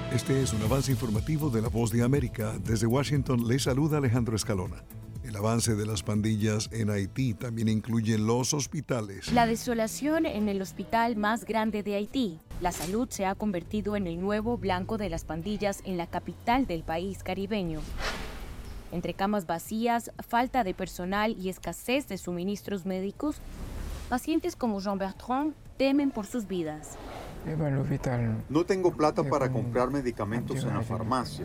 Este es un avance informativo de La Voz de América. Desde Washington le saluda Alejandro Escalona. El avance de las pandillas en Haití también incluye los hospitales. La desolación en el hospital más grande de Haití. La salud se ha convertido en el nuevo blanco de las pandillas en la capital del país caribeño. Entre camas vacías, falta de personal y escasez de suministros médicos, pacientes como Jean Bertrand temen por sus vidas. No tengo plata para comprar medicamentos en la farmacia.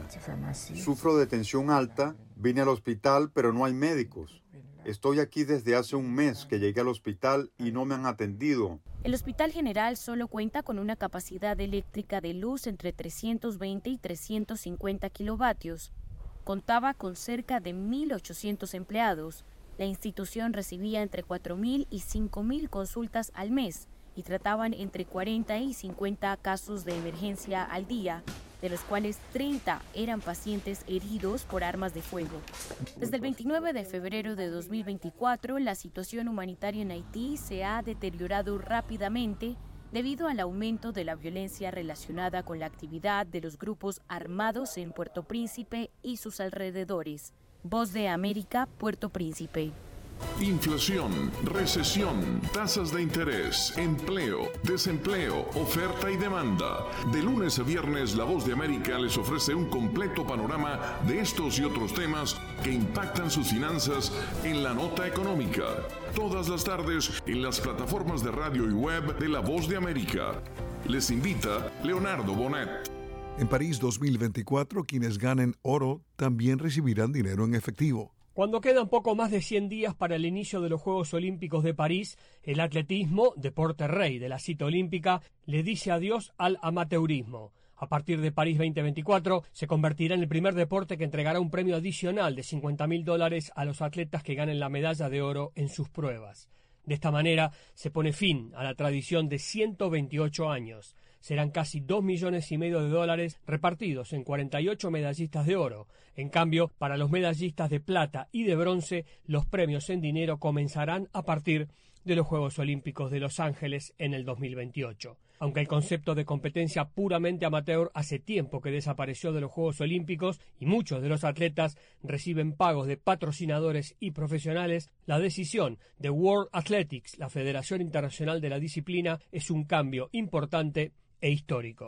Sufro de tensión alta, vine al hospital, pero no hay médicos. Estoy aquí desde hace un mes que llegué al hospital y no me han atendido. El Hospital General solo cuenta con una capacidad eléctrica de luz entre 320 y 350 kilovatios. Contaba con cerca de 1.800 empleados. La institución recibía entre 4.000 y 5.000 consultas al mes y trataban entre 40 y 50 casos de emergencia al día, de los cuales 30 eran pacientes heridos por armas de fuego. Desde el 29 de febrero de 2024, la situación humanitaria en Haití se ha deteriorado rápidamente debido al aumento de la violencia relacionada con la actividad de los grupos armados en Puerto Príncipe y sus alrededores. Voz de América, Puerto Príncipe. Inflación, recesión, tasas de interés, empleo, desempleo, oferta y demanda. De lunes a viernes, La Voz de América les ofrece un completo panorama de estos y otros temas que impactan sus finanzas en la nota económica. Todas las tardes en las plataformas de radio y web de La Voz de América. Les invita Leonardo Bonet. En París 2024, quienes ganen oro también recibirán dinero en efectivo. Cuando quedan poco más de 100 días para el inicio de los Juegos Olímpicos de París, el atletismo, deporte rey de la cita olímpica, le dice adiós al amateurismo. A partir de París 2024, se convertirá en el primer deporte que entregará un premio adicional de $50.000 a los atletas que ganen la medalla de oro en sus pruebas. De esta manera, se pone fin a la tradición de 128 años. Serán casi $2,5 millones repartidos en 48 medallistas de oro. En cambio, para los medallistas de plata y de bronce, los premios en dinero comenzarán a partir de los Juegos Olímpicos de Los Ángeles en el 2028. Aunque el concepto de competencia puramente amateur hace tiempo que desapareció de los Juegos Olímpicos y muchos de los atletas reciben pagos de patrocinadores y profesionales, la decisión de World Athletics, la Federación Internacional de la Disciplina, es un cambio importante e histórico.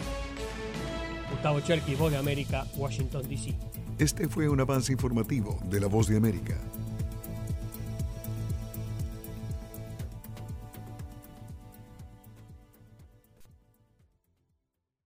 Gustavo Cherkis, Voz de América, Washington, D.C. Este fue un avance informativo de La Voz de América.